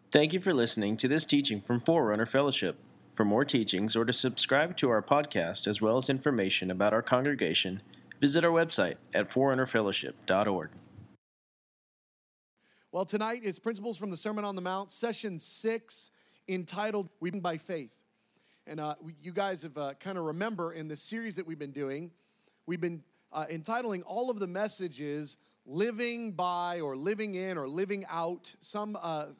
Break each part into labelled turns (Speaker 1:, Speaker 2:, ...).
Speaker 1: Thank you for listening to this teaching from Forerunner Fellowship. For more teachings or to subscribe to our podcast, as well as information about our congregation, visit our website at forerunnerfellowship.org.
Speaker 2: Well, tonight is Principles from the Sermon on the Mount, session 6, entitled Living by Faith. And you guys have kind of remember in the series that we've been doing, we've been entitling all of the messages living by or living in or living out some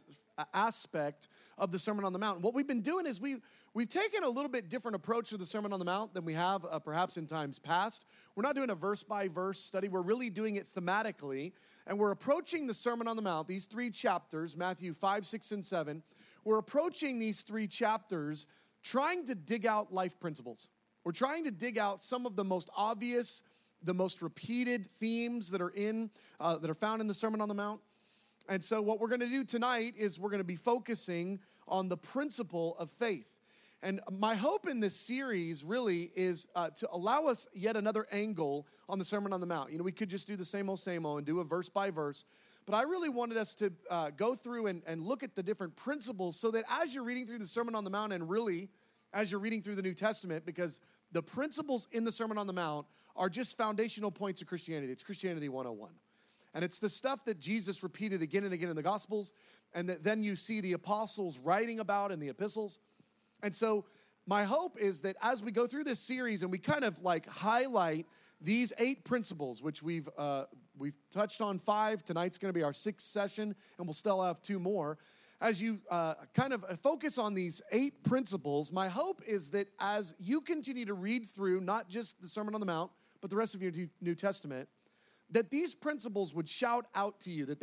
Speaker 2: aspect of the Sermon on the Mount. And what we've been doing is we've taken a little bit different approach to the Sermon on the Mount than we have perhaps in times past. We're not doing a verse-by-verse study. We're really doing it thematically. And we're approaching the Sermon on the Mount, these three chapters, Matthew 5, 6, and 7. We're approaching these three chapters trying to dig out life principles. We're trying to dig out some of the most obvious, the most repeated themes that are found in the Sermon on the Mount. And so what we're going to do tonight is we're going to be focusing on the principle of faith. And my hope in this series really is to allow us yet another angle on the Sermon on the Mount. You know, we could just do the same old and do a verse by verse. But I really wanted us to go through and look at the different principles so that as you're reading through the Sermon on the Mount and really as you're reading through the New Testament, because the principles in the Sermon on the Mount are just foundational points of Christianity. It's Christianity 101. And it's the stuff that Jesus repeated again and again in the Gospels, and that then you see the apostles writing about in the epistles. And so my hope is that as we go through this series and we kind of like highlight these 8 principles, which we've touched on 5. Tonight's going to be our 6th session, and we'll still have 2 more. As you kind of focus on these 8 principles, my hope is that as you continue to read through not just the Sermon on the Mount, but the rest of your New Testament, that these principles would shout out to you, that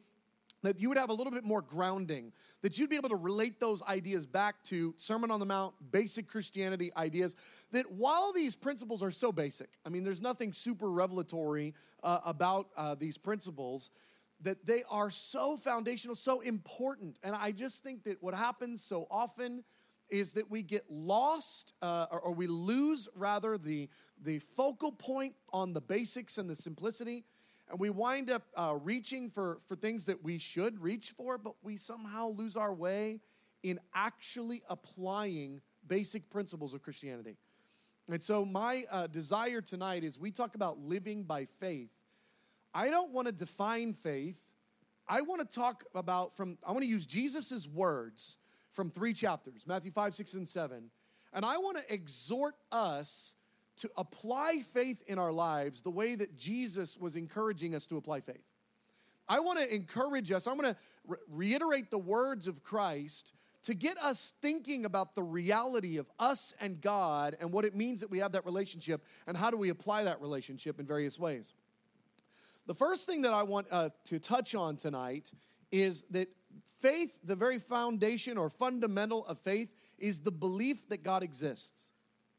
Speaker 2: you would have a little bit more grounding, that you'd be able to relate those ideas back to Sermon on the Mount, basic Christianity ideas, that while these principles are so basic, I mean, there's nothing super revelatory about these principles, that they are so foundational, so important. And I just think that what happens so often is that we get lost, or we lose, rather, the focal point on the basics and the simplicity, and we wind up reaching for things that we should reach for, but we somehow lose our way in actually applying basic principles of Christianity. And so my desire tonight is we talk about living by faith. I don't want to define faith. I want to talk about I want to use Jesus' words from 3 chapters, Matthew 5, 6, and 7. And I want to exhort us to apply faith in our lives the way that Jesus was encouraging us to apply faith. I want to encourage us, I'm going to reiterate the words of Christ to get us thinking about the reality of us and God and what it means that we have that relationship and how do we apply that relationship in various ways. The first thing that I want to touch on tonight is that faith, the very foundation or fundamental of faith, is the belief that God exists.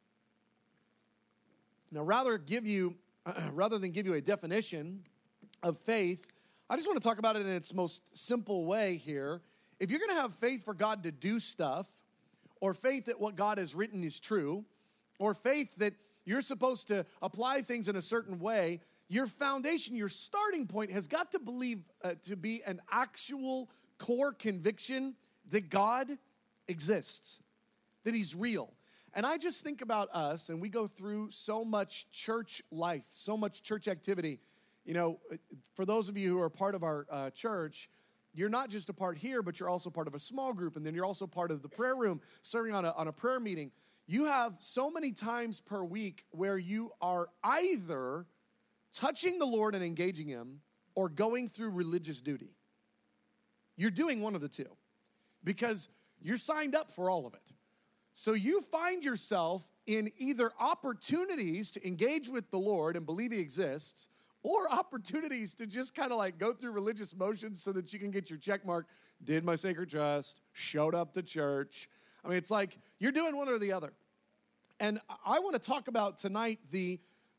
Speaker 2: Now, rather than give you a definition of faith, I just want to talk about it in its most simple way here. If you're going to have faith for God to do stuff, or faith that what God has written is true, or faith that you're supposed to apply things in a certain way, your foundation, your starting point has got to believe to be an actual core conviction that God exists, that He's real. And I just think about us, and we go through so much church life, so much church activity. You know, for those of you who are part of our church, you're not just a part here, but you're also part of a small group, and then you're also part of the prayer room, serving on a prayer meeting. You have so many times per week where you are either touching the Lord and engaging Him or going through religious duty. You're doing one of the two because you're signed up for all of it. So you find yourself in either opportunities to engage with the Lord and believe He exists, or opportunities to just kind of like go through religious motions so that you can get your check mark, did my sacred trust, showed up to church. I mean, it's like you're doing one or the other. And I want to talk about tonight the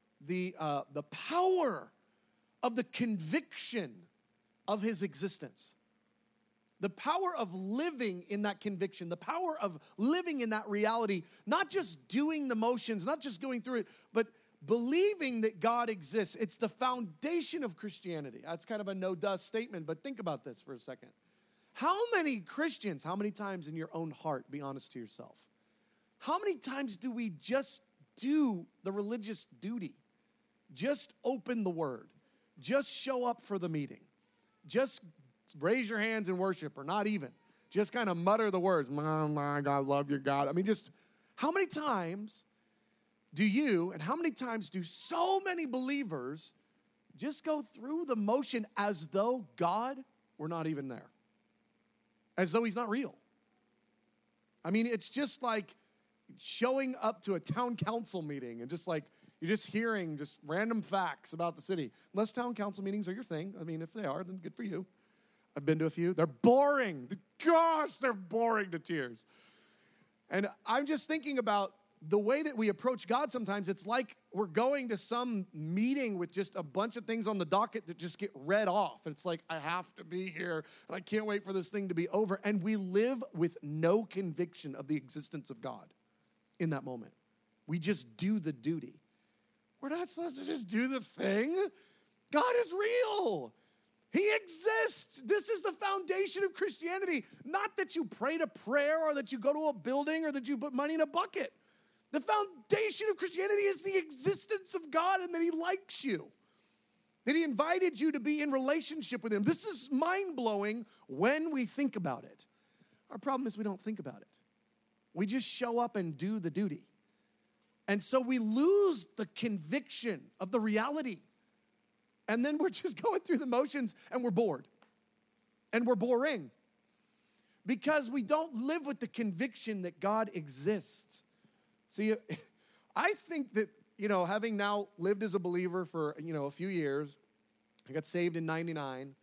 Speaker 2: power of the conviction of His existence. The power of living in that conviction, the power of living in that reality, not just doing the motions, not just going through it, but believing that God exists. It's the foundation of Christianity. That's kind of a no-duh statement, but think about this for a second. How many Christians, how many times in your own heart, be honest to yourself, how many times do we just do the religious duty? Just open the word. Just show up for the meeting. Just raise your hands in worship, or not even. Just kind of mutter the words, my God, love your God. I mean, just how many times do you, and how many times do so many believers just go through the motion as though God were not even there? As though he's not real. I mean, it's just like showing up to a town council meeting and just like, you're just hearing just random facts about the city. Unless town council meetings are your thing. I mean, if they are, then good for you. I've been to a few. They're boring. Gosh, they're boring to tears. And I'm just thinking about the way that we approach God sometimes. It's like we're going to some meeting with just a bunch of things on the docket that just get read off. And it's like, I have to be here, and I can't wait for this thing to be over. And we live with no conviction of the existence of God in that moment. We just do the duty. We're not supposed to just do the thing. God is real. He exists. This is the foundation of Christianity. Not that you pray a prayer or that you go to a building or that you put money in a bucket. The foundation of Christianity is the existence of God and that he likes you. That he invited you to be in relationship with him. This is mind-blowing when we think about it. Our problem is we don't think about it. We just show up and do the duty. And so we lose the conviction of the reality. And then we're just going through the motions and we're bored. And we're boring. Because we don't live with the conviction that God exists. See, I think that, having now lived as a believer for, a few years, I got saved in 99.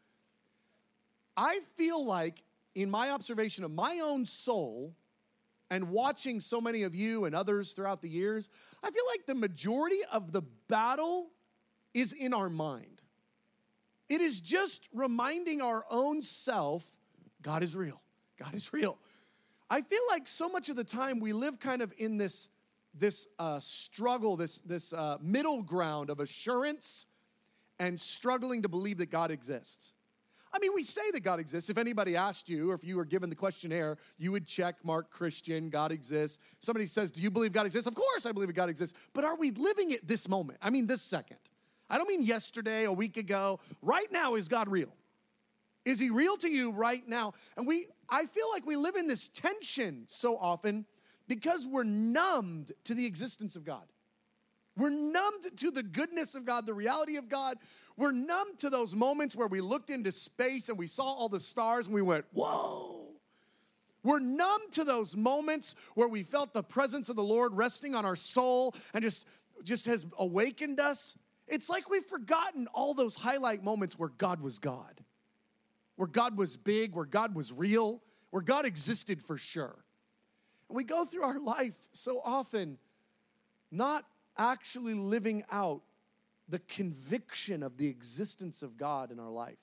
Speaker 2: I feel like, in my observation of my own soul, and watching so many of you and others throughout the years, I feel like the majority of the battle is in our mind. It is just reminding our own self, God is real. God is real. I feel like so much of the time we live kind of in this struggle, this middle ground of assurance and struggling to believe that God exists. I mean, we say that God exists. If anybody asked you, or if you were given the questionnaire, you would check mark Christian, God exists. Somebody says, do you believe God exists? Of course I believe God exists. But are we living it this moment? I mean, this second. I don't mean yesterday, a week ago. Right now, is God real? Is he real to you right now? And I feel like we live in this tension so often because we're numbed to the existence of God. We're numbed to the goodness of God, the reality of God. We're numb to those moments where we looked into space and we saw all the stars and we went, whoa. We're numb to those moments where we felt the presence of the Lord resting on our soul and just has awakened us. It's like we've forgotten all those highlight moments where God was God, where God was big, where God was real, where God existed for sure. And we go through our life so often not actually living out the conviction of the existence of God in our life.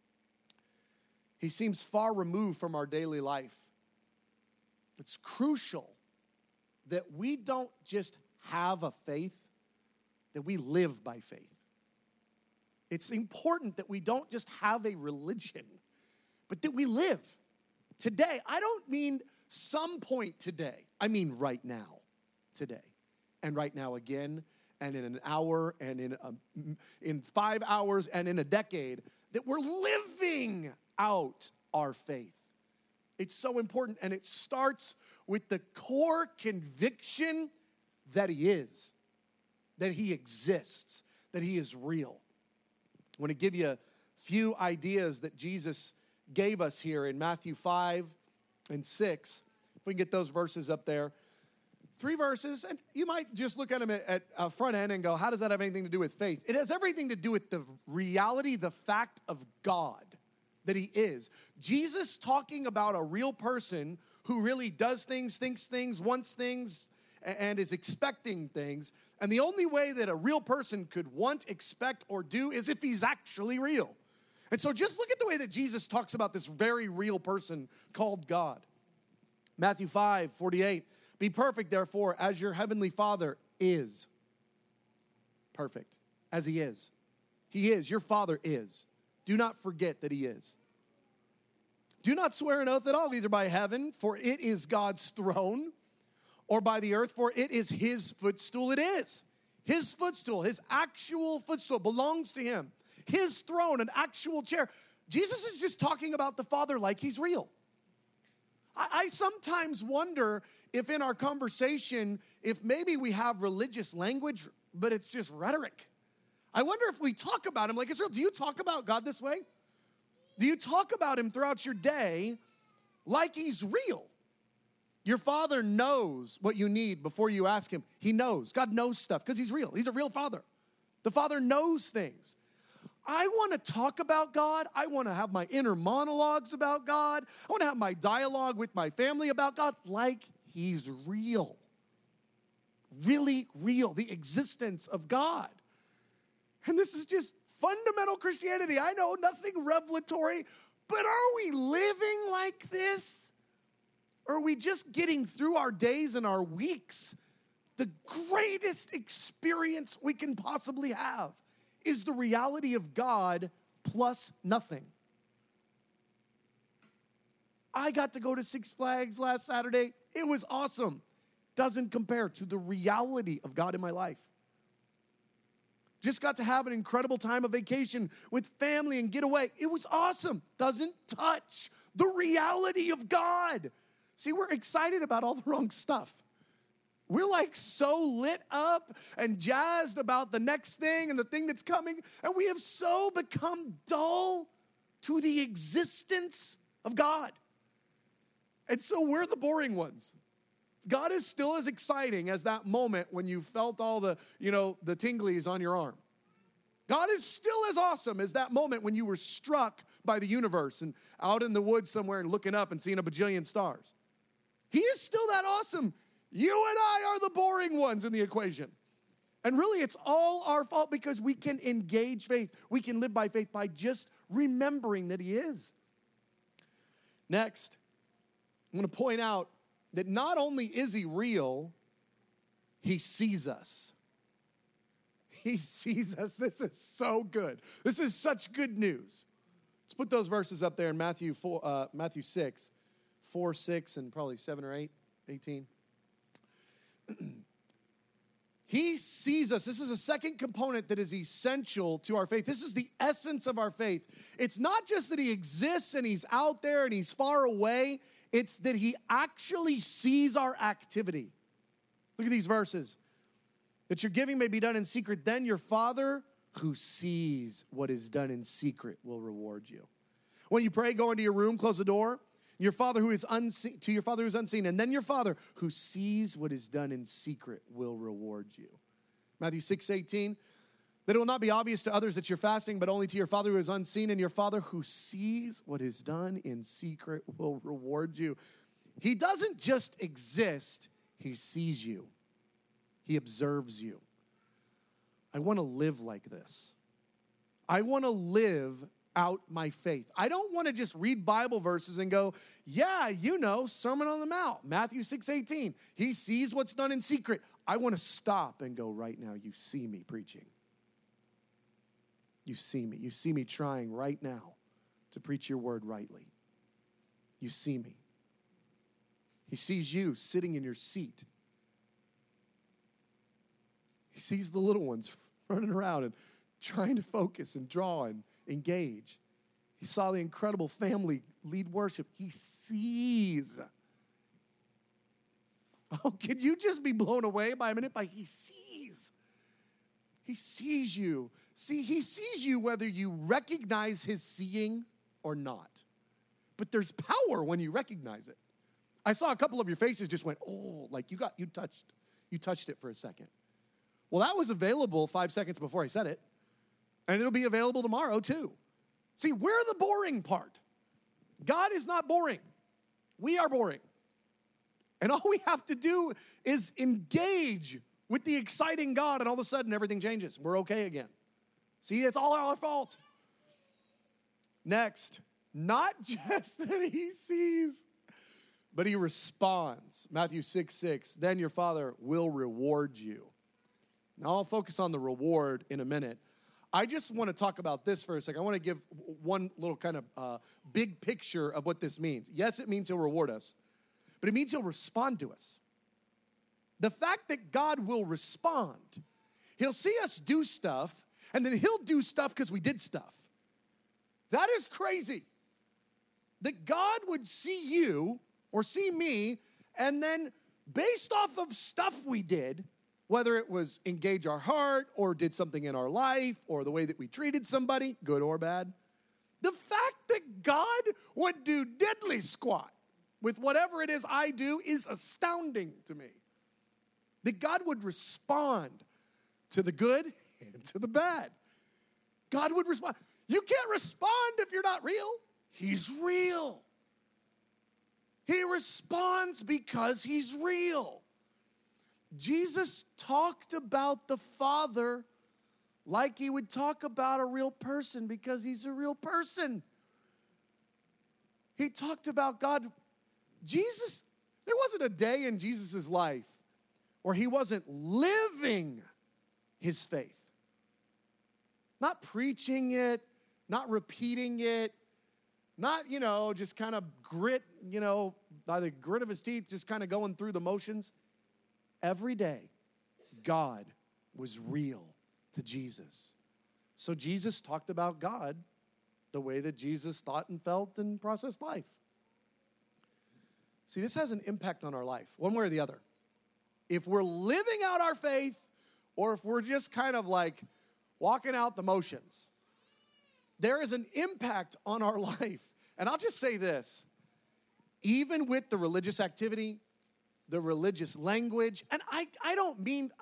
Speaker 2: He seems far removed from our daily life. It's crucial that we don't just have a faith, that we live by faith. It's important that we don't just have a religion, but that we live today. I don't mean some point today. I mean right now, today. And right now again, and in an hour, and in 5 hours, and in a decade, that we're living out our faith. It's so important, and it starts with the core conviction that he is, that he exists, that he is real. I want to give you a few ideas that Jesus gave us here in Matthew 5 and 6. If we can get those verses up there. 3 verses, and you might just look at them at front end and go, how does that have anything to do with faith? It has everything to do with the reality, the fact of God, that he is. Jesus talking about a real person who really does things, thinks things, wants things, and is expecting things. And the only way that a real person could want, expect, or do is if he's actually real. And so just look at the way that Jesus talks about this very real person called God. Matthew 5:48. Be perfect, therefore, as your heavenly Father is. Perfect, as he is. He is. Your Father is. Do not forget that he is. Do not swear an oath at all, either by heaven, for it is God's throne, or by the earth, for it is his footstool. It is his footstool, his actual footstool belongs to him. His throne, an actual chair. Jesus is just talking about the Father like he's real. I sometimes wonder if in our conversation, if maybe we have religious language, but it's just rhetoric. I wonder if we talk about him like it's real. Do you talk about God this way? Do you talk about him throughout your day like he's real? Your Father knows what you need before you ask him. He knows. God knows stuff because he's real. He's a real Father. The Father knows things. I want to talk about God. I want to have my inner monologues about God. I want to have my dialogue with my family about God like he's real. Really real. The existence of God. And this is just fundamental Christianity. I know, nothing revelatory, but are we living like this? Or are we just getting through our days and our weeks? The greatest experience we can possibly have is the reality of God plus nothing. I got to go to Six Flags last Saturday. It was awesome. Doesn't compare to the reality of God in my life. Just got to have an incredible time of vacation with family and get away. It was awesome. Doesn't touch the reality of God. See, we're excited about all the wrong stuff. We're like so lit up and jazzed about the next thing and the thing that's coming, and we have so become dull to the existence of God. And so we're the boring ones. God is still as exciting as that moment when you felt all the tinglies on your arm. God is still as awesome as that moment when you were struck by the universe and out in the woods somewhere and looking up and seeing a bajillion stars. He is still that awesome. You and I are the boring ones in the equation. And really, it's all our fault because we can engage faith. We can live by faith by just remembering that he is. Next, I'm going to point out that not only is he real, he sees us. He sees us. This is so good. This is such good news. Let's put those verses up there in Matthew 6, 4, 6, and probably 7 or 8, 18. He sees us. This is a second component that is essential to our faith. This is the essence of our faith. It's not just that he exists and he's out there and he's far away. It's that he actually sees our activity. Look at these verses. That your giving may be done in secret. Then your Father who sees what is done in secret will reward you. When you pray, go into your room, close the door. Your Father who is unseen, to your Father who is unseen, and then your Father who sees what is done in secret will reward you. Matthew 6:18, that it will not be obvious to others that you're fasting, but only to your Father who is unseen, and your Father who sees what is done in secret will reward you. He doesn't just exist, he sees you. He observes you. I want to live like this. I want to live out my faith. I don't want to just read Bible verses and go, yeah, Sermon on the Mount, Matthew 6:18. He sees what's done in secret. I want to stop and go, right now, you see me preaching. You see me. You see me trying right now to preach your word rightly. You see me. He sees you sitting in your seat. He sees the little ones running around and trying to focus and draw and engage. He saw the incredible family lead worship. He sees. Oh, can you just be blown away by a minute? He sees. He sees you. See, he sees you whether you recognize his seeing or not. But there's power when you recognize it. I saw a couple of your faces just went, oh, like you touched it for a second. Well, that was available 5 seconds before I said it. And it'll be available tomorrow too. See, we're the boring part. God is not boring. We are boring. And all we have to do is engage with the exciting God, and all of a sudden everything changes. We're okay again. See, it's all our fault. Next, not just that he sees, but he responds. Matthew 6:6, then your Father will reward you. Now I'll focus on the reward in a minute. I just want to talk about this for a second. I want to give one little kind of big picture of what this means. Yes, it means he'll reward us, but it means he'll respond to us. The fact that God will respond, he'll see us do stuff, and then he'll do stuff because we did stuff. That is crazy. That God would see you or see me, and then based off of stuff we did, whether it was engage our heart or did something in our life or the way that we treated somebody, good or bad, the fact that God would do diddly squat with whatever it is I do is astounding to me. That God would respond to the good and to the bad. God would respond. You can't respond if you're not real. He's real. He responds because he's real. Jesus talked about the Father like he would talk about a real person because he's a real person. He talked about God. Jesus, there wasn't a day in Jesus' life where he wasn't living his faith. Not preaching it, not repeating it, not, just kind of grit, by the grit of his teeth, just kind of going through the motions. Every day, God was real to Jesus. So Jesus talked about God the way that Jesus thought and felt and processed life. See, this has an impact on our life, one way or the other. If we're living out our faith or if we're just kind of like walking out the motions, there is an impact on our life. And I'll just say this, even with the religious activity, the religious language, and I don't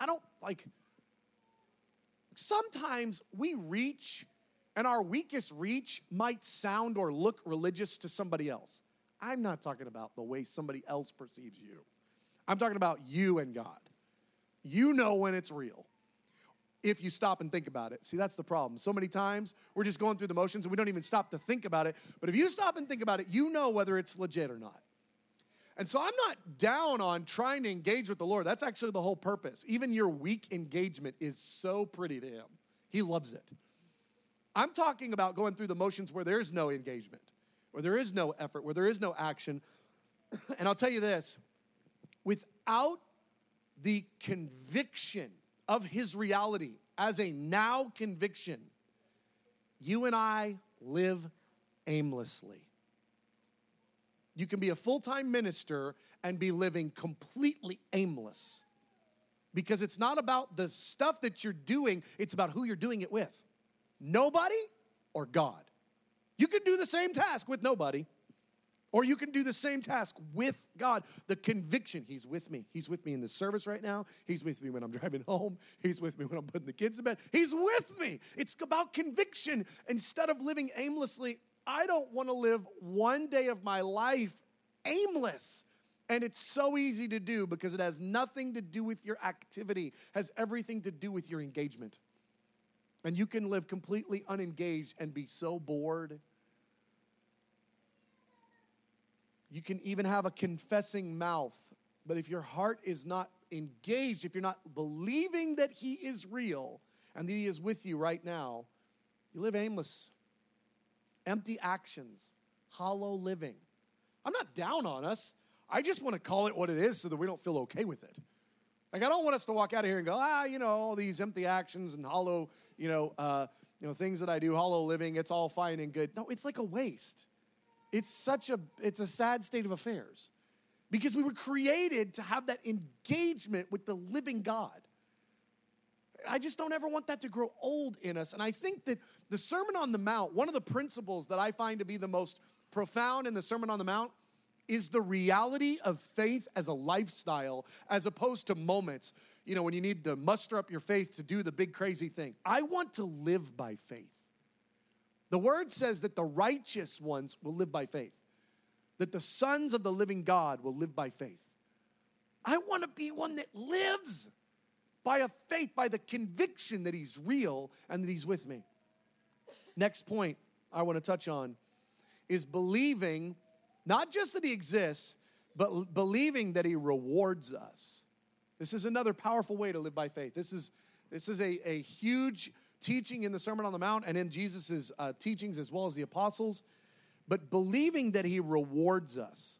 Speaker 2: sometimes we reach, and our weakest reach might sound or look religious to somebody else. I'm not talking about the way somebody else perceives you. I'm talking about you and God. You know when it's real if you stop and think about it. See, that's the problem. So many times we're just going through the motions and we don't even stop to think about it. But if you stop and think about it, you know whether it's legit or not. And so I'm not down on trying to engage with the Lord. That's actually the whole purpose. Even your weak engagement is so pretty to him. He loves it. I'm talking about going through the motions where there's no engagement, where there is no effort, where there is no action. And I'll tell you this, without the conviction of his reality as a now conviction, you and I live aimlessly. You can be a full-time minister and be living completely aimless because it's not about the stuff that you're doing, it's about who you're doing it with. Nobody or God. You can do the same task with nobody, or you can do the same task with God. The conviction, he's with me. He's with me in the service right now. He's with me when I'm driving home. He's with me when I'm putting the kids to bed. He's with me. It's about conviction. Instead of living aimlessly, I don't want to live one day of my life aimless. And it's so easy to do because it has nothing to do with your activity. It has everything to do with your engagement. And you can live completely unengaged and be so bored. You can even have a confessing mouth. But if your heart is not engaged, if you're not believing that he is real and that he is with you right now, you live aimless. Empty actions, hollow living. I'm not down on us. I just want to call it what it is so that we don't feel okay with it. Like, I don't want us to walk out of here and go, all these empty actions and hollow, things that I do, hollow living, it's all fine and good. No, it's like a waste. It's a sad state of affairs because we were created to have that engagement with the living God. I just don't ever want that to grow old in us. And I think that the Sermon on the Mount, one of the principles that I find to be the most profound in the Sermon on the Mount is the reality of faith as a lifestyle as opposed to moments, when you need to muster up your faith to do the big crazy thing. I want to live by faith. The word says that the righteous ones will live by faith, that the sons of the living God will live by faith. I want to be one that lives by a faith, by the conviction that he's real and that he's with me. Next point I want to touch on is believing, not just that he exists, but believing that he rewards us. This is another powerful way to live by faith. This is a huge teaching in the Sermon on the Mount and in Jesus' teachings as well as the apostles, but believing that he rewards us.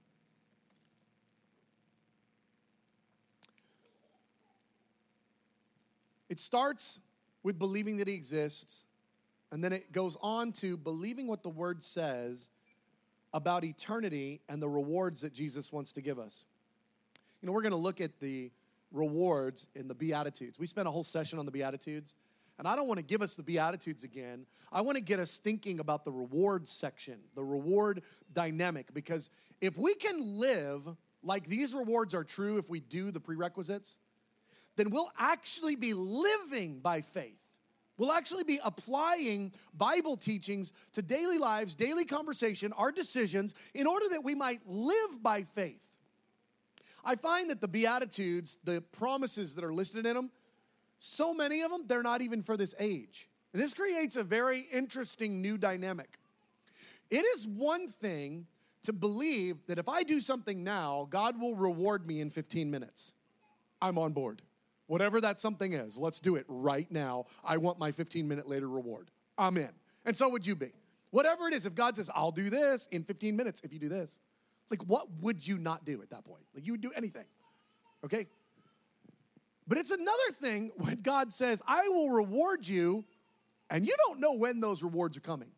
Speaker 2: It starts with believing that he exists, and then it goes on to believing what the Word says about eternity and the rewards that Jesus wants to give us. You know, we're going to look at the rewards in the Beatitudes. We spent a whole session on the Beatitudes, and I don't want to give us the Beatitudes again. I want to get us thinking about the reward section, the reward dynamic, because if we can live like these rewards are true if we do the prerequisites, then we'll actually be living by faith. We'll actually be applying Bible teachings to daily lives, daily conversation, our decisions, in order that we might live by faith. I find that the Beatitudes, the promises that are listed in them, so many of them, they're not even for this age. And this creates a very interesting new dynamic. It is one thing to believe that if I do something now, God will reward me in 15 minutes. I'm on board. Whatever that something is, let's do it right now. I want my 15-minute later reward. I'm in. And so would you be. Whatever it is, if God says, I'll do this in 15 minutes if you do this, like what would you not do at that point? Like you would do anything, okay? But it's another thing when God says, I will reward you, and you don't know when those rewards are coming.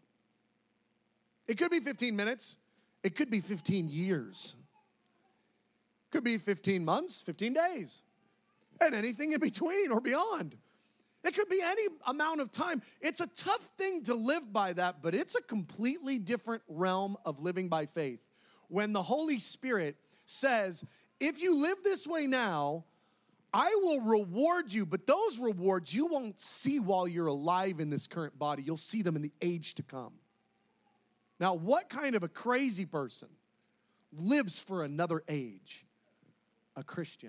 Speaker 2: It could be 15 minutes. It could be 15 years. It could be 15 months, 15 days. And anything in between or beyond. It could be any amount of time. It's a tough thing to live by that, but it's a completely different realm of living by faith. When the Holy Spirit says, if you live this way now, I will reward you, but those rewards you won't see while you're alive in this current body. You'll see them in the age to come. Now, what kind of a crazy person lives for another age? A Christian.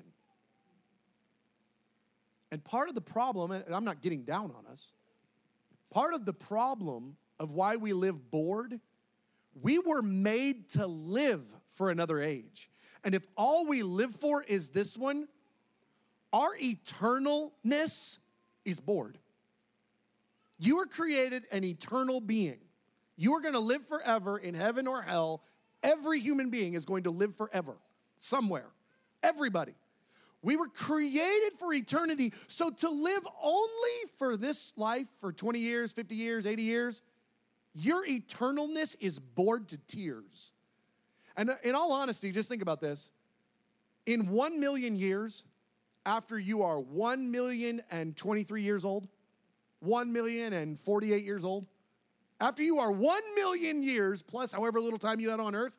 Speaker 2: And part of the problem, and I'm not getting down on us, part of the problem of why we live bored, we were made to live for another age. And if all we live for is this one, our eternalness is bored. You were created an eternal being. You are going to live forever in heaven or hell. Every human being is going to live forever somewhere. Everybody. We were created for eternity. So to live only for this life for 20 years, 50 years, 80 years, your eternalness is bored to tears. And in all honesty, just think about this. In 1 million years, after you are 1,023 years old, 1,048 years old, after you are 1 million years plus however little time you had on earth,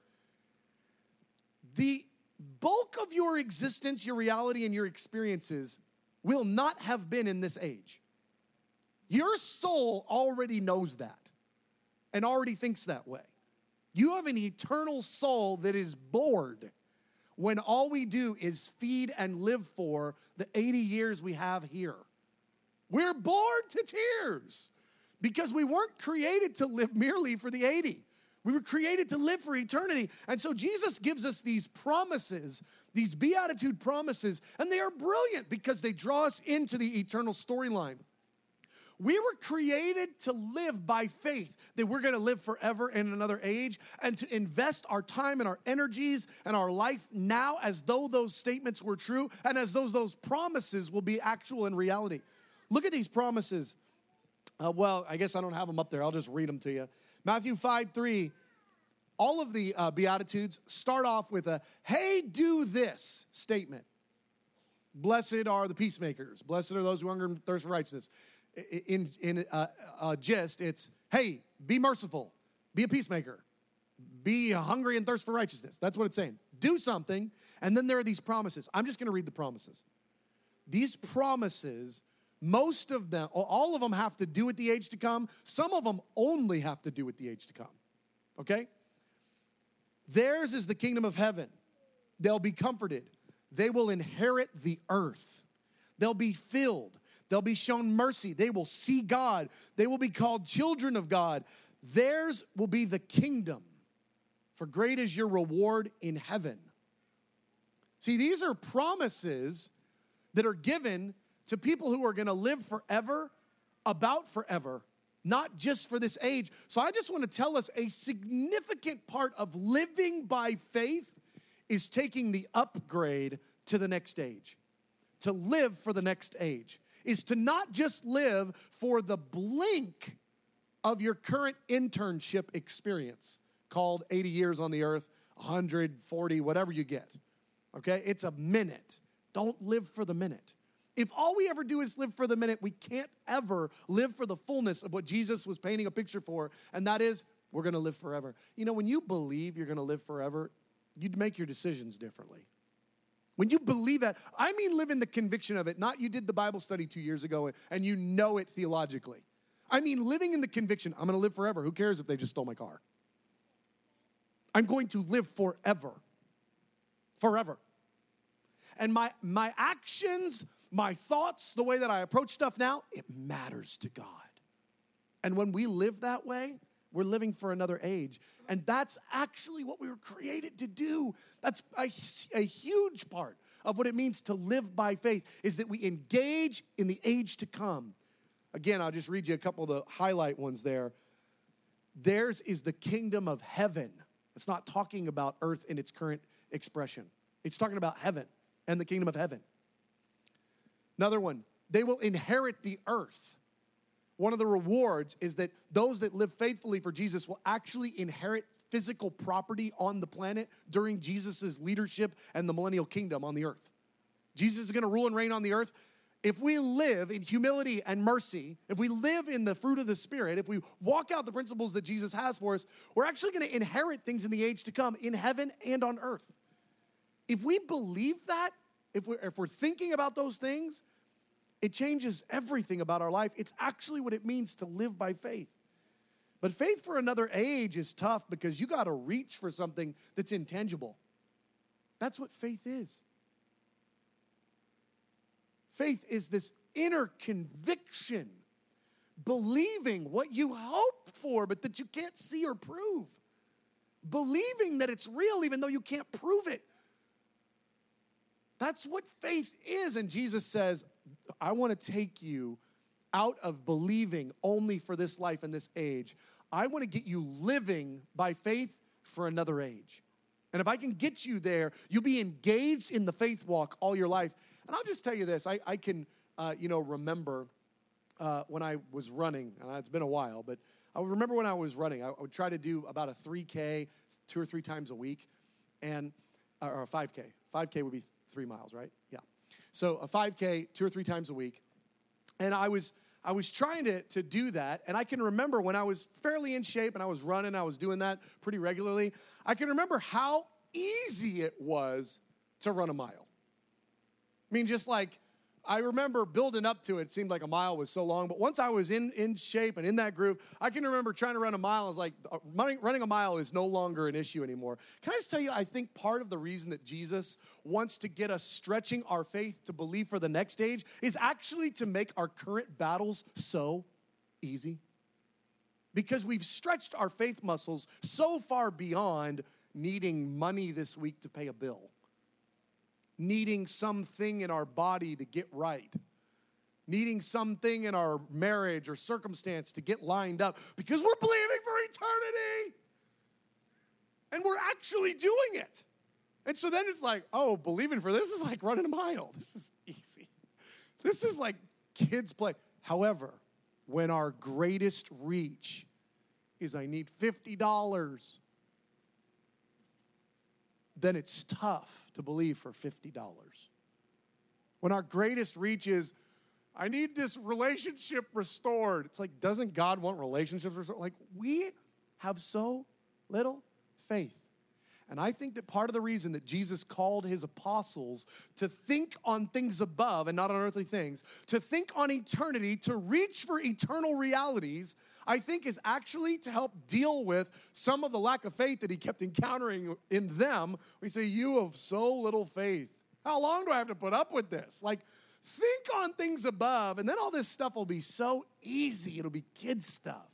Speaker 2: the bulk of your existence, your reality, and your experiences will not have been in this age. Your soul already knows that and already thinks that way. You have an eternal soul that is bored when all we do is feed and live for the 80 years we have here. We're bored to tears because we weren't created to live merely for the 80. We were created to live for eternity. And so Jesus gives us these promises, these beatitude promises, and they are brilliant because they draw us into the eternal storyline. We were created to live by faith, that we're going to live forever in another age, and to invest our time and our energies and our life now as though those statements were true and as though those promises will be actual in reality. Look at these promises. Well, I guess I don't have them up there. I'll just read them to you. Matthew 5:3, all of the Beatitudes start off with a, hey, do this statement. Blessed are the peacemakers. Blessed are those who hunger and thirst for righteousness. In gist, it's, hey, be merciful. Be a peacemaker. Be hungry and thirst for righteousness. That's what it's saying. Do something, and then there are these promises. I'm just going to read the promises. These promises, most of them, all of them have to do with the age to come. Some of them only have to do with the age to come. Okay? Theirs is the kingdom of heaven. They'll be comforted. They will inherit the earth. They'll be filled. They'll be shown mercy. They will see God. They will be called children of God. Theirs will be the kingdom. For great is your reward in heaven. See, these are promises that are given to people who are going to live forever about forever, not just for this age. So I just want to tell us a significant part of living by faith is taking the upgrade to the next age. To live for the next age is to not just live for the blink of your current internship experience, called 80 years on the earth, 140, whatever you get. Okay? It's a minute. Don't live for the minute. If all we ever do is live for the minute, we can't ever live for the fullness of what Jesus was painting a picture for, and that is, we're going to live forever. You know, when you believe you're going to live forever, you'd make your decisions differently. When you believe that, I mean live in the conviction of it, not you did the Bible study 2 years ago and you know it theologically. I mean living in the conviction, I'm going to live forever. Who cares if they just stole my car? I'm going to live forever. Forever. And my actions, my thoughts, the way that I approach stuff now, it matters to God. And when we live that way, we're living for another age. And that's actually what we were created to do. That's a huge part of what it means to live by faith, is that we engage in the age to come. Again, I'll just read you a couple of the highlight ones there. Theirs is the kingdom of heaven. It's not talking about earth in its current expression. It's talking about heaven and the kingdom of heaven. Another one, they will inherit the earth. One of the rewards is that those that live faithfully for Jesus will actually inherit physical property on the planet during Jesus' leadership and the millennial kingdom on the earth. Jesus is going to rule and reign on the earth. If we live in humility and mercy, if we live in the fruit of the Spirit, if we walk out the principles that Jesus has for us, we're actually going to inherit things in the age to come in heaven and on earth. If we believe that, if we're thinking about those things, it changes everything about our life. It's actually what it means to live by faith. But faith for another age is tough because you got to reach for something that's intangible. That's what faith is. Faith is this inner conviction, believing what you hope for but that you can't see or prove. Believing that it's real even though you can't prove it. That's what faith is. And Jesus says, I want to take you out of believing only for this life and this age. I want to get you living by faith for another age. And if I can get you there, you'll be engaged in the faith walk all your life. And I'll just tell you this. I can, remember when I was running, and it's been a while, but I remember when I was running, I would try to do about a 3K 2 or 3 times a week, or a 5K. 5K would be 3 miles, right? Yeah. So a 5K 2 or 3 times a week. And I was trying to do that, and I can remember when I was fairly in shape and I was running, I was doing that pretty regularly. I can remember how easy it was to run a mile. I mean, just like, I remember building up to it. It seemed like a mile was so long, but once I was in shape and in that groove, I can remember trying to run a mile. I was like, running a mile is no longer an issue anymore. Can I just tell you, I think part of the reason that Jesus wants to get us stretching our faith to believe for the next stage is actually to make our current battles so easy. Because we've stretched our faith muscles so far beyond needing money this week to pay a bill. Needing something in our body to get right. Needing something in our marriage or circumstance to get lined up because we're believing for eternity. And we're actually doing it. And so then it's like, oh, believing for this is like running a mile. This is easy. This is like kids play. However, when our greatest reach is I need $50, then it's tough to believe for $50. When our greatest reach is, I need this relationship restored. It's like, doesn't God want relationships restored? Like, we have so little faith. And I think that part of the reason that Jesus called his apostles to think on things above and not on earthly things, to think on eternity, to reach for eternal realities, I think is actually to help deal with some of the lack of faith that he kept encountering in them. We say, you have so little faith. How long do I have to put up with this? Like, think on things above, and then all this stuff will be so easy. It'll be kid stuff.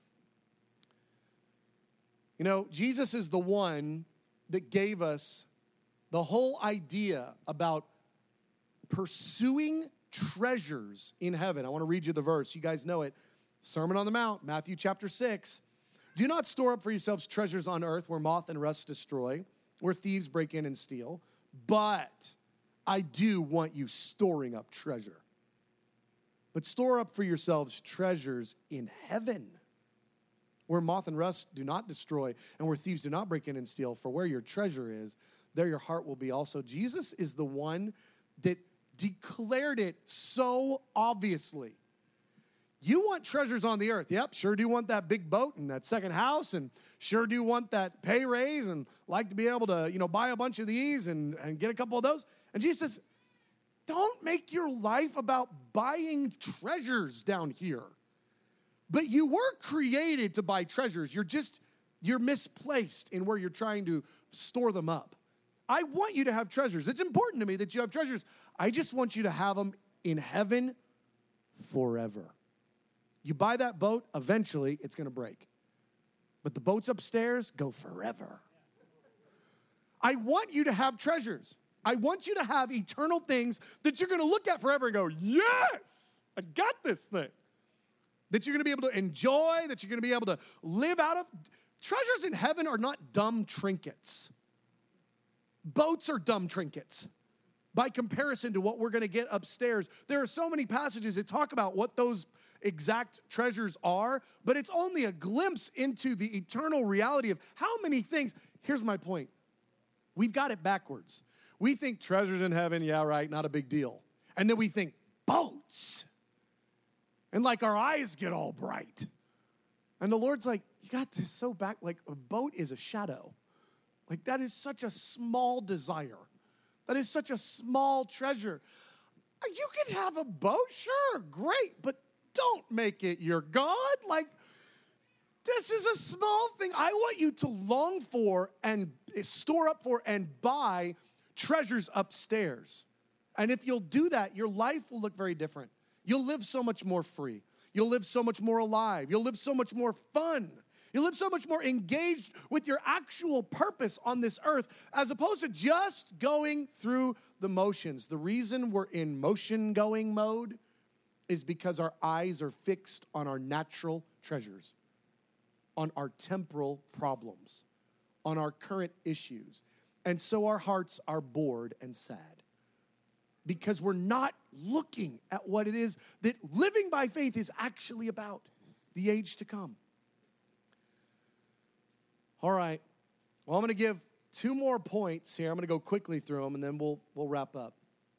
Speaker 2: You know, Jesus is the one that gave us the whole idea about pursuing treasures in heaven. I want to read you the verse. You guys know it. Sermon on the Mount, Matthew chapter 6. Do not store up for yourselves treasures on earth where moth and rust destroy, where thieves break in and steal. But I do want you storing up treasure. But store up for yourselves treasures in heaven, where moth and rust do not destroy, and where thieves do not break in and steal. For where your treasure is, there your heart will be also. Jesus is the one that declared it so obviously. You want treasures on the earth. Yep, sure do want that big boat and that second house, and sure do want that pay raise and like to be able to, buy a bunch of these and get a couple of those. And Jesus says, don't make your life about buying treasures down here. But you were created to buy treasures. You're misplaced in where you're trying to store them up. I want you to have treasures. It's important to me that you have treasures. I just want you to have them in heaven forever. You buy that boat, eventually it's going to break. But the boats upstairs go forever. I want you to have treasures. I want you to have eternal things that you're going to look at forever and go, yes, I got this thing. That you're going to be able to enjoy, that you're going to be able to live out of. Treasures in heaven are not dumb trinkets. Boats are dumb trinkets by comparison to what we're going to get upstairs. There are so many passages that talk about what those exact treasures are, but it's only a glimpse into the eternal reality of how many things. Here's my point. We've got it backwards. We think treasures in heaven, yeah, right, not a big deal. And then we think boats. And like our eyes get all bright. And the Lord's like, you got this so back, like a boat is a shadow. Like that is such a small desire. That is such a small treasure. You can have a boat, sure, great, but don't make it your God. Like, this is a small thing. I want you to long for and store up for and buy treasures upstairs. And if you'll do that, your life will look very different. You'll live so much more free. You'll live so much more alive. You'll live so much more fun. You'll live so much more engaged with your actual purpose on this earth as opposed to just going through the motions. The reason we're in motion-going mode is because our eyes are fixed on our natural treasures, on our temporal problems, on our current issues. And so our hearts are bored and sad because we're not looking at what it is that living by faith is actually about, the age to come. All right. Well, I'm going to give 2 more points here. I'm going to go quickly through them, and then we'll wrap up.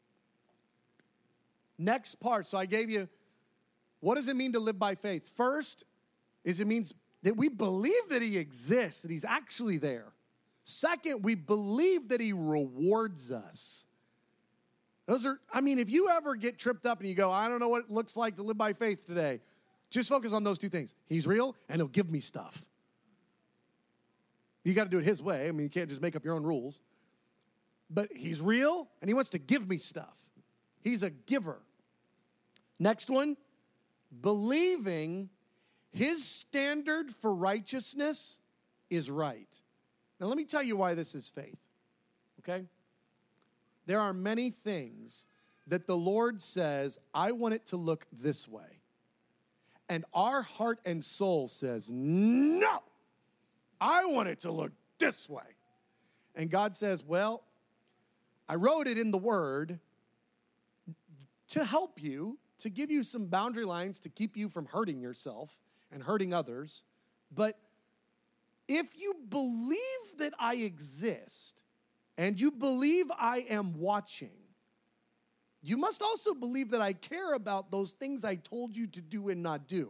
Speaker 2: Next part. So I gave you, what does it mean to live by faith? First is it means that we believe that he exists, that he's actually there. Second, we believe that he rewards us. Those are, if you ever get tripped up and you go, I don't know what it looks like to live by faith today, just focus on those 2 things. He's real, and he'll give me stuff. You got to do it his way. You can't just make up your own rules. But he's real, and he wants to give me stuff. He's a giver. Next one, believing his standard for righteousness is right. Now, let me tell you why this is faith, okay? There are many things that the Lord says, I want it to look this way. And our heart and soul says, no, I want it to look this way. And God says, well, I wrote it in the Word to help you, to give you some boundary lines to keep you from hurting yourself and hurting others. But if you believe that I exist and you believe I am watching, you must also believe that I care about those things I told you to do and not do.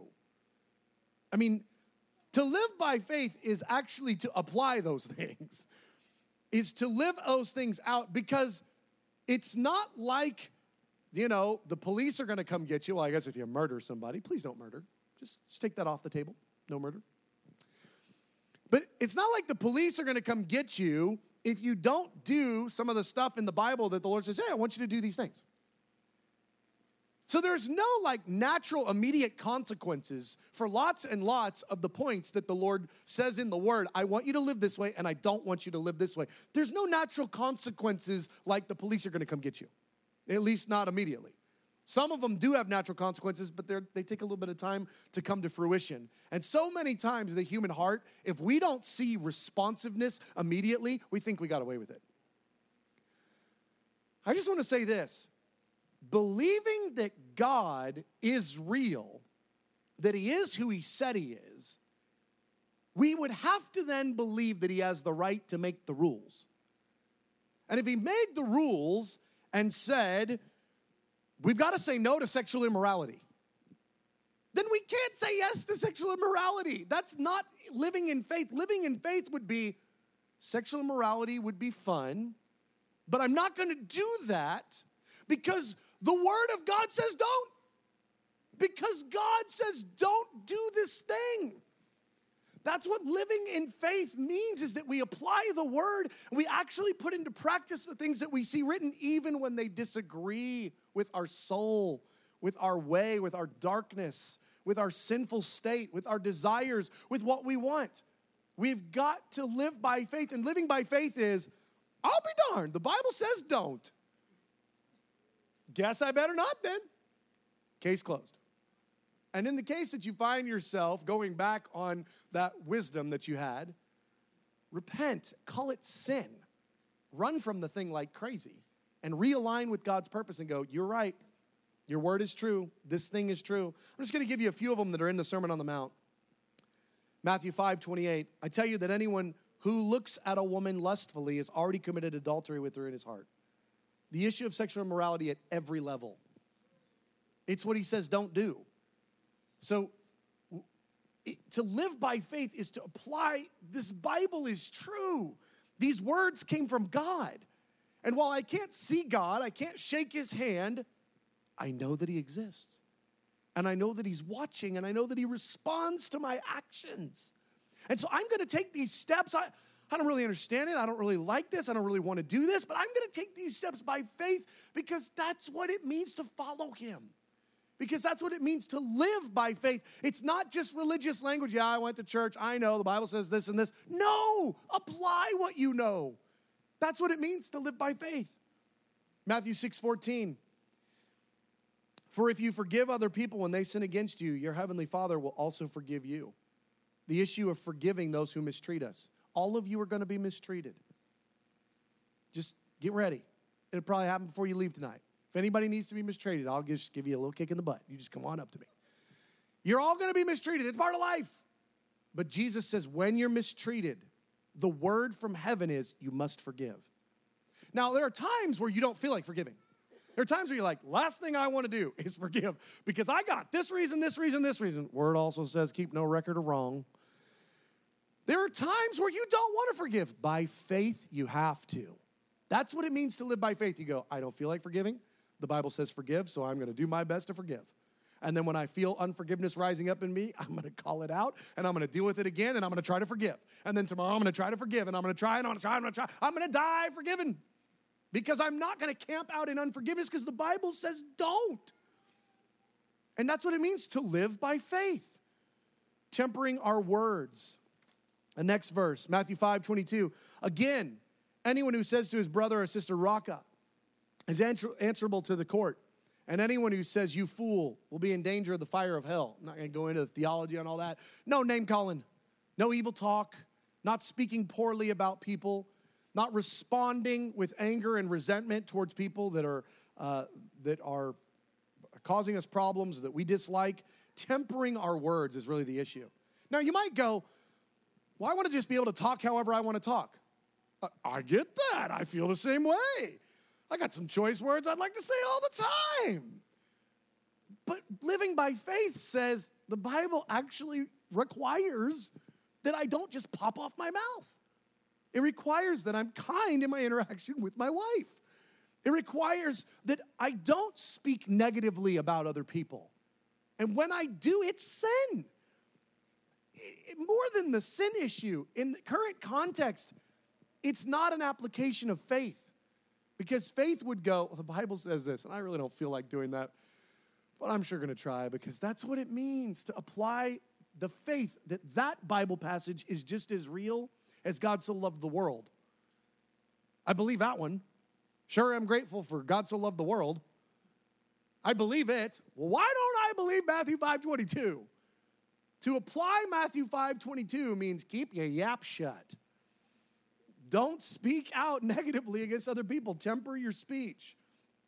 Speaker 2: To live by faith is actually to apply those things, is to live those things out, because it's not like, the police are going to come get you. Well, I guess if you murder somebody, please don't murder. Just take that off the table. No murder. But it's not like the police are going to come get you if you don't do some of the stuff in the Bible that the Lord says, hey, I want you to do these things. So there's no natural immediate consequences for lots and lots of the points that the Lord says in the Word. I want you to live this way, and I don't want you to live this way. There's no natural consequences like the police are going to come get you, at least not immediately. Some of them do have natural consequences, but they take a little bit of time to come to fruition. And so many times in the human heart, if we don't see responsiveness immediately, we think we got away with it. I just want to say this. Believing that God is real, that he is who he said he is, we would have to then believe that he has the right to make the rules. And if he made the rules and said, we've got to say no to sexual immorality, then we can't say yes to sexual immorality. That's not living in faith. Living in faith would be, sexual immorality would be fun, but I'm not going to do that because the Word of God says don't. Because God says don't do this thing. That's what living in faith means, is that we apply the Word and we actually put into practice the things that we see written, even when they disagree with our soul, with our way, with our darkness, with our sinful state, with our desires, with what we want. We've got to live by faith, and living by faith is, I'll be darned, the Bible says don't. Guess I better not then. Case closed. And in the case that you find yourself going back on that wisdom that you had, repent, call it sin. Run from the thing like crazy and realign with God's purpose and go, you're right. Your word is true. This thing is true. I'm just going to give you a few of them that are in the Sermon on the Mount. Matthew 5:28. I tell you that anyone who looks at a woman lustfully has already committed adultery with her in his heart. The issue of sexual immorality at every level. It's what he says don't do. So to live by faith is to apply, this Bible is true. These words came from God. And while I can't see God, I can't shake his hand, I know that he exists. And I know that he's watching, and I know that he responds to my actions. And so I'm going to take these steps. I don't really understand it. I don't really like this. I don't really want to do this. But I'm going to take these steps by faith because that's what it means to follow him. Because that's what it means to live by faith. It's not just religious language. Yeah, I went to church. I know the Bible says this and this. No, apply what you know. That's what it means to live by faith. Matthew 6:14. For if you forgive other people when they sin against you, your heavenly Father will also forgive you. The issue of forgiving those who mistreat us. All of you are going to be mistreated. Just get ready. It'll probably happen before you leave tonight. If anybody needs to be mistreated, I'll just give you a little kick in the butt. You just come on up to me. You're all going to be mistreated. It's part of life. But Jesus says when you're mistreated, the word from heaven is you must forgive. Now, there are times where you don't feel like forgiving. There are times where you're like, last thing I want to do is forgive because I got this reason, this reason, this reason. Word also says keep no record of wrong. There are times where you don't want to forgive. By faith, you have to. That's what it means to live by faith. You go, I don't feel like forgiving. The Bible says forgive, so I'm going to do my best to forgive. And then when I feel unforgiveness rising up in me, I'm going to call it out, and I'm going to deal with it again, and I'm going to try to forgive. And then tomorrow I'm going to try to forgive, and I'm going to try, and I'm going to try, and I'm going to try. I'm going to die forgiven because I'm not going to camp out in unforgiveness because the Bible says don't. And that's what it means to live by faith. Tempering our words. The next verse, Matthew 5:22. Again, anyone who says to his brother or sister, Raka, is answerable to the court. And anyone who says, you fool, will be in danger of the fire of hell. I'm not going to go into the theology on all that. No name calling, no evil talk, not speaking poorly about people, not responding with anger and resentment towards people that are causing us problems that we dislike. Tempering our words is really the issue. Now, you might go, well, I want to just be able to talk however I want to talk. I get that. I feel the same way. I got some choice words I'd like to say all the time. But living by faith says the Bible actually requires that I don't just pop off my mouth. It requires that I'm kind in my interaction with my wife. It requires that I don't speak negatively about other people. And when I do, it's sin. More than the sin issue, in the current context, it's not an application of faith. Because faith would go, well, the Bible says this, and I really don't feel like doing that, but I'm sure going to try because that's what it means to apply the faith that Bible passage is just as real as God so loved the world. I believe that one. Sure, I'm grateful for God so loved the world. I believe it. Well, why don't I believe Matthew 5:22? To apply Matthew 5:22 means keep your yap shut. Don't speak out negatively against other people. Temper your speech.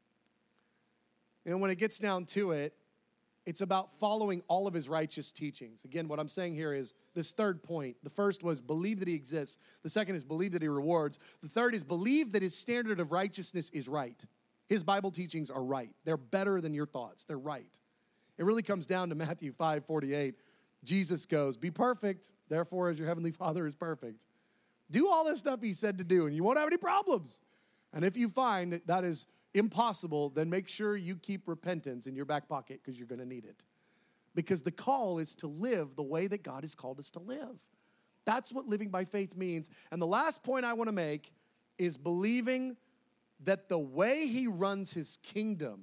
Speaker 2: And when it gets down to it, it's about following all of his righteous teachings. Again, what I'm saying here is this third point. The first was believe that he exists. The second is believe that he rewards. The third is believe that his standard of righteousness is right. His Bible teachings are right. They're better than your thoughts. They're right. It really comes down to Matthew 5:48. Jesus goes, be perfect, therefore as your heavenly Father is perfect. Do all this stuff he said to do, and you won't have any problems. And if you find that that is impossible, then make sure you keep repentance in your back pocket because you're going to need it. Because the call is to live the way that God has called us to live. That's what living by faith means. And the last point I want to make is believing that the way he runs his kingdom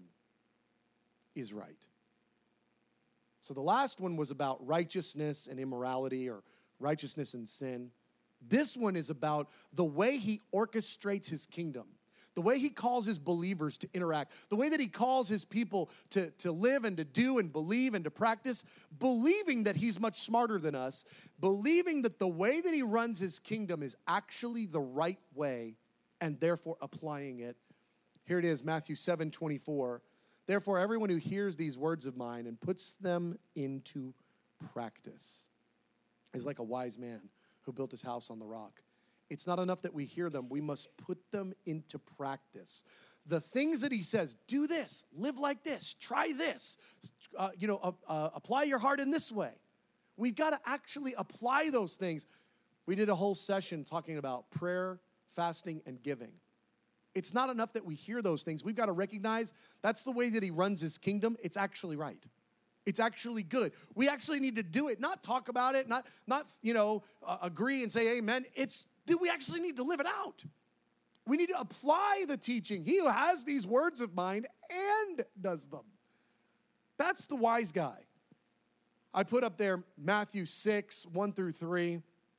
Speaker 2: is right. So the last one was about righteousness and immorality, or righteousness and sin. This one is about the way he orchestrates his kingdom, the way he calls his believers to interact, the way that he calls his people to live and to do and believe and to practice, believing that he's much smarter than us, believing that the way that he runs his kingdom is actually the right way, and therefore applying it. Here it is, Matthew 7:24. Therefore, everyone who hears these words of mine and puts them into practice is like a wise man who built his house on the rock. It's not enough that we hear them. We must put them into practice. The things that he says, do this, live like this, try this, apply your heart in this way. We've got to actually apply those things. We did a whole session talking about prayer, fasting, and giving. It's not enough that we hear those things. We've got to recognize that's the way that he runs his kingdom. It's actually right. It's actually good. We actually need to do it, not talk about it, not agree and say amen. We actually need to live it out. We need to apply the teaching. He who has these words of mine and does them. That's the wise guy. I put up there Matthew 6:1-3.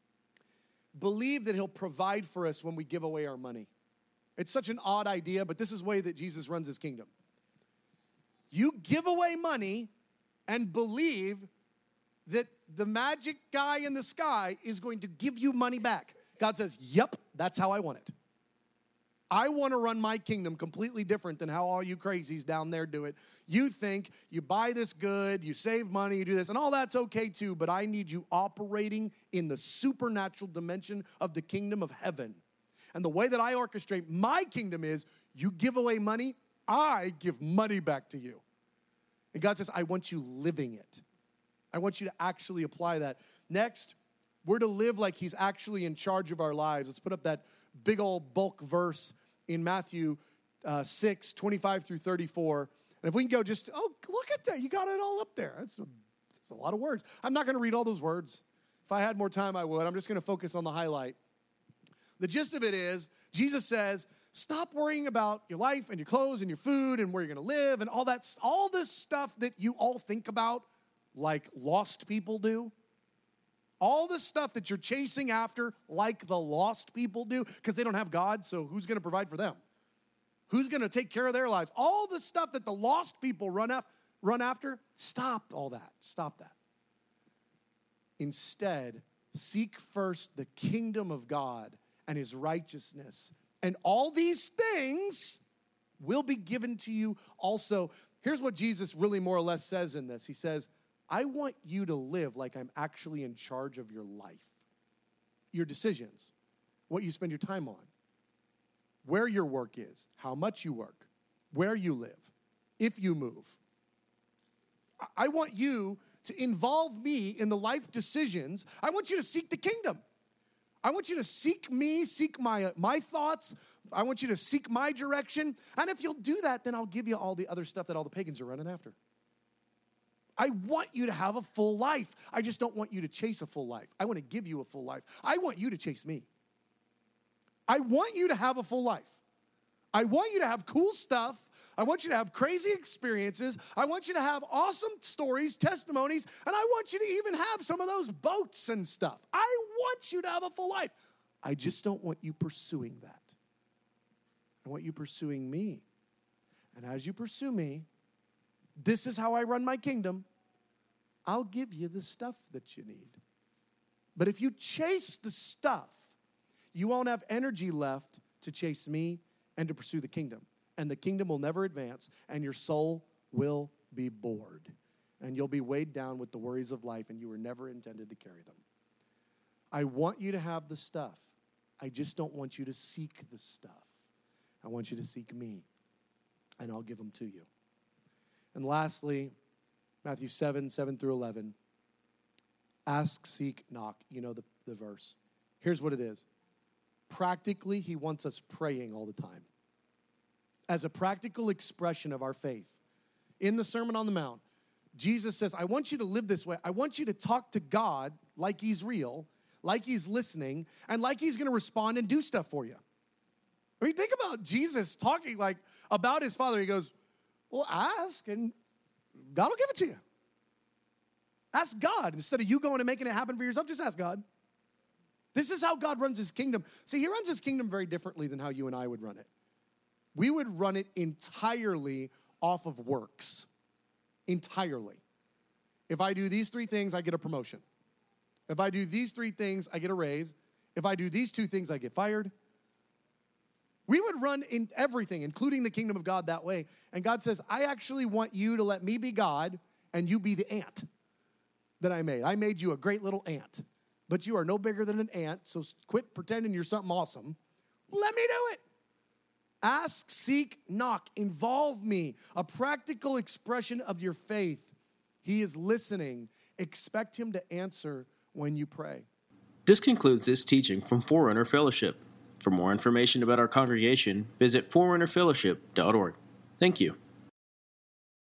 Speaker 2: Believe that he'll provide for us when we give away our money. It's such an odd idea, but this is the way that Jesus runs his kingdom. You give away money and believe that the magic guy in the sky is going to give you money back. God says, yep, that's how I want it. I want to run my kingdom completely different than how all you crazies down there do it. You think you buy this good, you save money, you do this, and all that's okay too, but I need you operating in the supernatural dimension of the kingdom of heaven. And the way that I orchestrate my kingdom is you give away money, I give money back to you. And God says, I want you living it. I want you to actually apply that. Next, we're to live like he's actually in charge of our lives. Let's put up that big old bulk verse in Matthew 6:25-34. And if we can go look at that. You got it all up there. That's a lot of words. I'm not going to read all those words. If I had more time, I would. I'm just going to focus on the highlight. The gist of it is, Jesus says, stop worrying about your life and your clothes and your food and where you're going to live and all this stuff that you all think about like lost people do. All the stuff that you're chasing after like the lost people do because they don't have God, so who's going to provide for them? Who's going to take care of their lives? All the stuff that the lost people run after, stop all that. Stop that. Instead, seek first the kingdom of God and his righteousness. And all these things will be given to you also. Here's what Jesus really more or less says in this. He says, I want you to live like I'm actually in charge of your life. Your decisions, what you spend your time on, where your work is, how much you work, where you live, if you move. I want you to involve me in the life decisions. I want you to seek the kingdom. I want you to seek me, seek my thoughts. I want you to seek my direction. And if you'll do that, then I'll give you all the other stuff that all the pagans are running after. I want you to have a full life. I just don't want you to chase a full life. I want to give you a full life. I want you to chase me. I want you to have a full life. I want you to have cool stuff. I want you to have crazy experiences. I want you to have awesome stories, testimonies, and I want you to even have some of those boats and stuff. I want you to have a full life. I just don't want you pursuing that. I want you pursuing me. And as you pursue me, This is how I run my kingdom. I'll give you the stuff that you need. But if you chase the stuff, you won't have energy left to chase me and to pursue the kingdom. And the kingdom will never advance, and your soul will be bored. And you'll be weighed down with the worries of life, and you were never intended to carry them. I want you to have the stuff. I just don't want you to seek the stuff. I want you to seek me, and I'll give them to you. And lastly, Matthew 7 through 11. Ask, seek, knock. You know the verse. Here's what it is. Practically, he wants us praying all the time. As a practical expression of our faith. In the Sermon on the Mount, Jesus says, I want you to live this way. I want you to talk to God like he's real, like he's listening, and like he's going to respond and do stuff for you. I mean, think about Jesus talking like about his Father. He goes, well, ask, and God will give it to you. Ask God. Instead of you going and making it happen for yourself, just ask God. This is how God runs his kingdom. See, he runs his kingdom very differently than how you and I would run it. We would run it entirely off of works. Entirely. If I do these 3 things, I get a promotion. If I do these 3 things, I get a raise. If I do these 2 things, I get fired. We would run in everything, including the kingdom of God, that way. And God says, I actually want you to let me be God and you be the ant that I made. I made you a great little ant, but you are no bigger than an ant, so quit pretending you're something awesome. Let me do it. Ask, seek, knock. Involve me. A practical expression of your faith. He is listening. Expect him to answer when you pray.
Speaker 1: This concludes this teaching from Forerunner Fellowship. For more information about our congregation, visit forerunnerfellowship.org. Thank you.